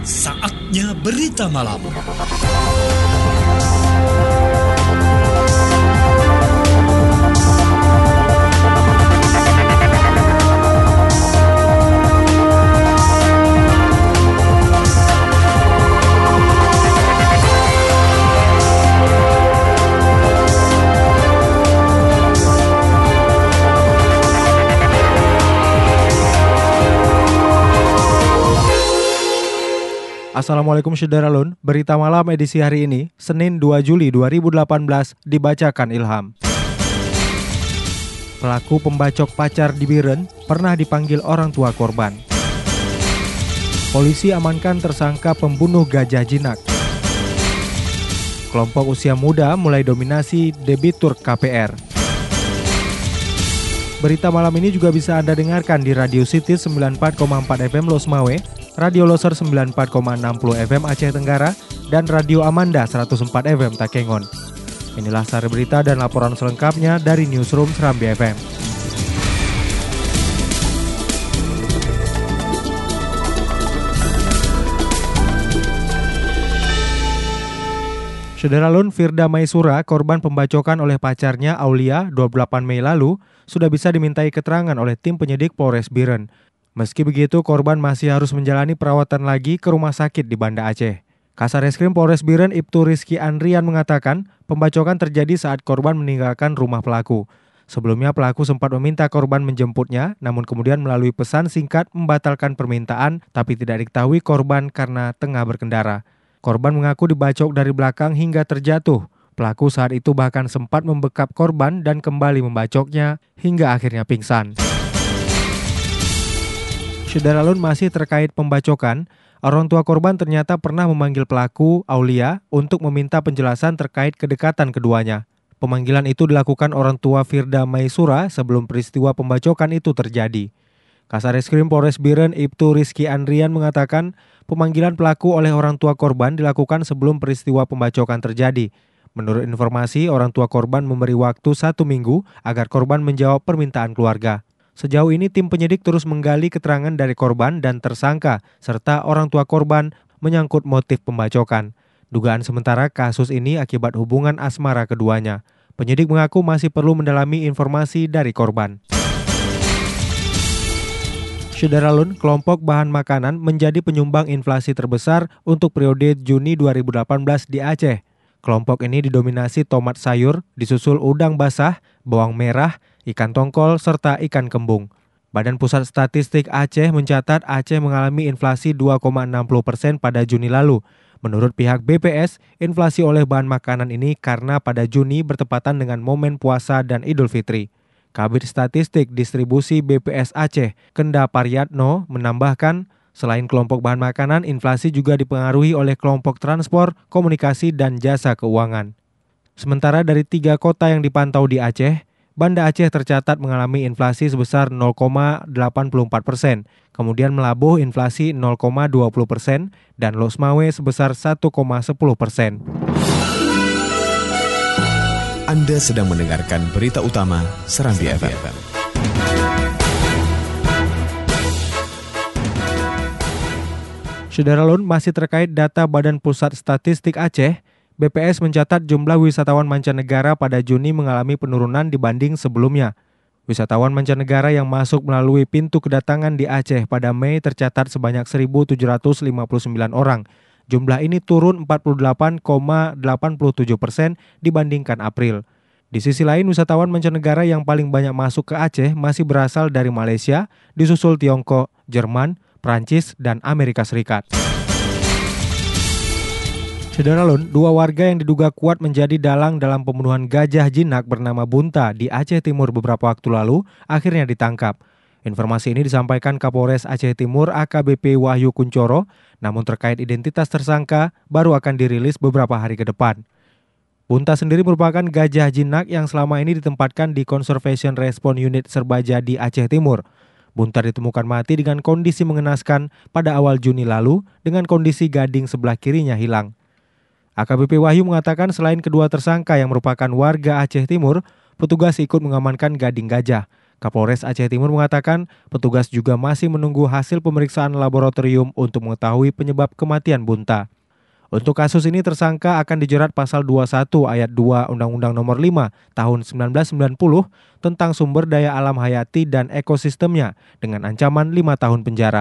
Saatnya berita malam. Assalamualaikum Syederalun, berita malam edisi hari ini, Senin 2 Juli 2018, dibacakan Ilham. Pelaku pembacok pacar di Biren pernah dipanggil orang tua korban. Polisi amankan tersangka pembunuh gajah jinak. Kelompok usia muda mulai dominasi debitur KPR. Berita malam ini juga bisa Anda dengarkan di Radio City 94,4 FM Losmawe, Radio Loser 94,60 FM Aceh Tenggara, dan Radio Amanda 104 FM Takengon. Inilah sari berita dan laporan selengkapnya dari Newsroom Serambi FM. Syederalun, Firda Maisura, korban pembacokan oleh pacarnya Aulia 28 Mei lalu, sudah bisa dimintai keterangan oleh tim penyidik Polres Biren. Meski begitu, korban masih harus menjalani perawatan lagi ke rumah sakit di Banda Aceh. Kasareskrim Polres Biren Ibtu Rizky Andrian mengatakan, pembacokan terjadi saat korban meninggalkan rumah pelaku. Sebelumnya pelaku sempat meminta korban menjemputnya, namun kemudian melalui pesan singkat membatalkan permintaan, tapi tidak diketahui korban karena tengah berkendara. Korban mengaku dibacok dari belakang hingga terjatuh. Pelaku saat itu bahkan sempat membekap korban dan kembali membacoknya hingga akhirnya pingsan. Syederalun, masih terkait pembacokan, orang tua korban ternyata pernah memanggil pelaku, Aulia, untuk meminta penjelasan terkait kedekatan keduanya. Pemanggilan itu dilakukan orang tua Firda Maisura sebelum peristiwa pembacokan itu terjadi. Kasareskrim Polres Biren Ibtu Rizky Andrian mengatakan, pemanggilan pelaku oleh orang tua korban dilakukan sebelum peristiwa pembacokan terjadi. Menurut informasi, orang tua korban memberi waktu 1 minggu agar korban menjawab permintaan keluarga. Sejauh ini tim penyidik terus menggali keterangan dari korban dan tersangka serta orang tua korban menyangkut motif pembacokan. Dugaan sementara kasus ini akibat hubungan asmara keduanya. Penyidik mengaku masih perlu mendalami informasi dari korban. Syederalun, kelompok bahan makanan menjadi penyumbang inflasi terbesar untuk periode Juni 2018 di Aceh. Kelompok ini didominasi tomat sayur, disusul udang basah, bawang merah, ikan tongkol, serta ikan kembung. Badan Pusat Statistik Aceh mencatat Aceh mengalami inflasi 2,60% pada Juni lalu. Menurut pihak BPS, inflasi oleh bahan makanan ini karena pada Juni bertepatan dengan momen puasa dan Idul Fitri. Kabid Statistik Distribusi BPS Aceh, Kenda Paryatno, menambahkan, selain kelompok bahan makanan, inflasi juga dipengaruhi oleh kelompok transport, komunikasi, dan jasa keuangan. Sementara dari 3 kota yang dipantau di Aceh, Banda Aceh tercatat mengalami inflasi sebesar 0,84%, kemudian Melabuh inflasi 0,20%, dan Losmawe sebesar 1,10%. Anda sedang mendengarkan berita utama Serambi FM. Syederalun, masih terkait data Badan Pusat Statistik Aceh, BPS mencatat jumlah wisatawan mancanegara pada Juni mengalami penurunan dibanding sebelumnya. Wisatawan mancanegara yang masuk melalui pintu kedatangan di Aceh pada Mei tercatat sebanyak 1.759 orang. Jumlah ini turun 48,87% dibandingkan April. Di sisi lain, wisatawan mancanegara yang paling banyak masuk ke Aceh masih berasal dari Malaysia, disusul Tiongkok, Jerman, Prancis, dan Amerika Serikat. Syederalun, 2 warga yang diduga kuat menjadi dalang dalam pembunuhan gajah jinak bernama Bunta di Aceh Timur beberapa waktu lalu akhirnya ditangkap. Informasi ini disampaikan Kapolres Aceh Timur AKBP Wahyu Kuncoro, namun terkait identitas tersangka baru akan dirilis beberapa hari ke depan. Bunta sendiri merupakan gajah jinak yang selama ini ditempatkan di Conservation Response Unit Serbaja di Aceh Timur. Bunta ditemukan mati dengan kondisi mengenaskan pada awal Juni lalu dengan kondisi gading sebelah kirinya hilang. AKBP Wahyu mengatakan selain kedua tersangka yang merupakan warga Aceh Timur, petugas ikut mengamankan gading gajah. Kapolres Aceh Timur mengatakan petugas juga masih menunggu hasil pemeriksaan laboratorium untuk mengetahui penyebab kematian Bunta. Untuk kasus ini tersangka akan dijerat pasal 21 ayat 2 Undang-Undang Nomor 5 tahun 1990 tentang sumber daya alam hayati dan ekosistemnya dengan ancaman 5 tahun penjara.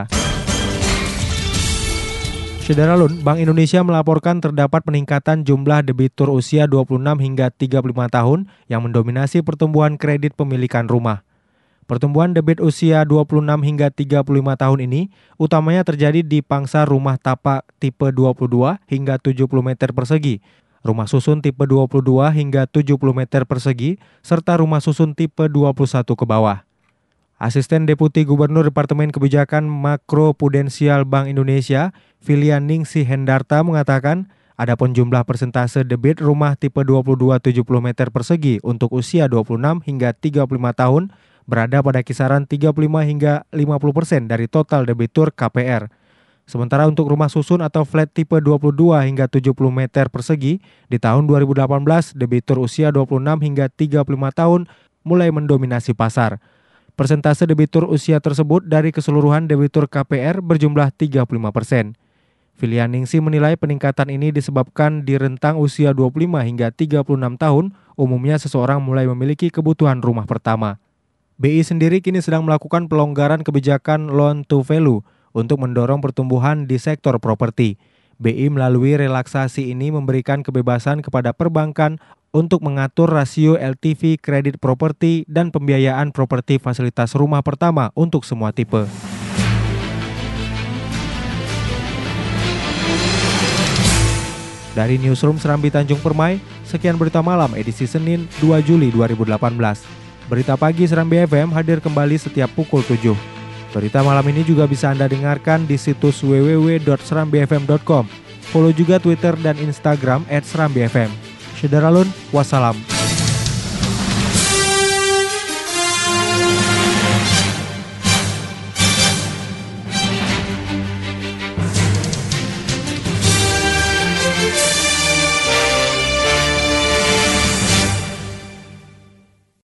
Syederalun, Bank Indonesia melaporkan terdapat peningkatan jumlah debitur usia 26 hingga 35 tahun yang mendominasi pertumbuhan kredit pemilikan rumah. Pertumbuhan debit usia 26 hingga 35 tahun ini utamanya terjadi di pangsa rumah tapak tipe 22 hingga 70 meter persegi, rumah susun tipe 22 hingga 70 meter persegi, serta rumah susun tipe 21 ke bawah. Asisten Deputi Gubernur Departemen Kebijakan Makro Prudensial Bank Indonesia, Filian Ningsih Hendarta mengatakan, adapun jumlah persentase debit rumah tipe 22 70 meter persegi untuk usia 26 hingga 35 tahun berada pada kisaran 35 hingga 50% dari total debitur KPR. Sementara untuk rumah susun atau flat tipe 22 hingga 70 meter persegi, di tahun 2018 debitur usia 26 hingga 35 tahun mulai mendominasi pasar. Persentase debitur usia tersebut dari keseluruhan debitur KPR berjumlah 35%. Filian Ningsih menilai peningkatan ini disebabkan di rentang usia 25 hingga 36 tahun, umumnya seseorang mulai memiliki kebutuhan rumah pertama. BI sendiri kini sedang melakukan pelonggaran kebijakan loan to value untuk mendorong pertumbuhan di sektor properti. BI melalui relaksasi ini memberikan kebebasan kepada perbankan untuk mengatur rasio LTV kredit properti dan pembiayaan properti fasilitas rumah pertama untuk semua tipe. Dari Newsroom Serambi Tanjung Permai, sekian berita malam edisi Senin 2 Juli 2018. Berita pagi Serambi FM hadir kembali setiap pukul 7. Berita malam ini juga bisa Anda dengarkan di situs www.serambifm.com. Follow juga Twitter dan Instagram @serambifm. Syederalun, wassalam.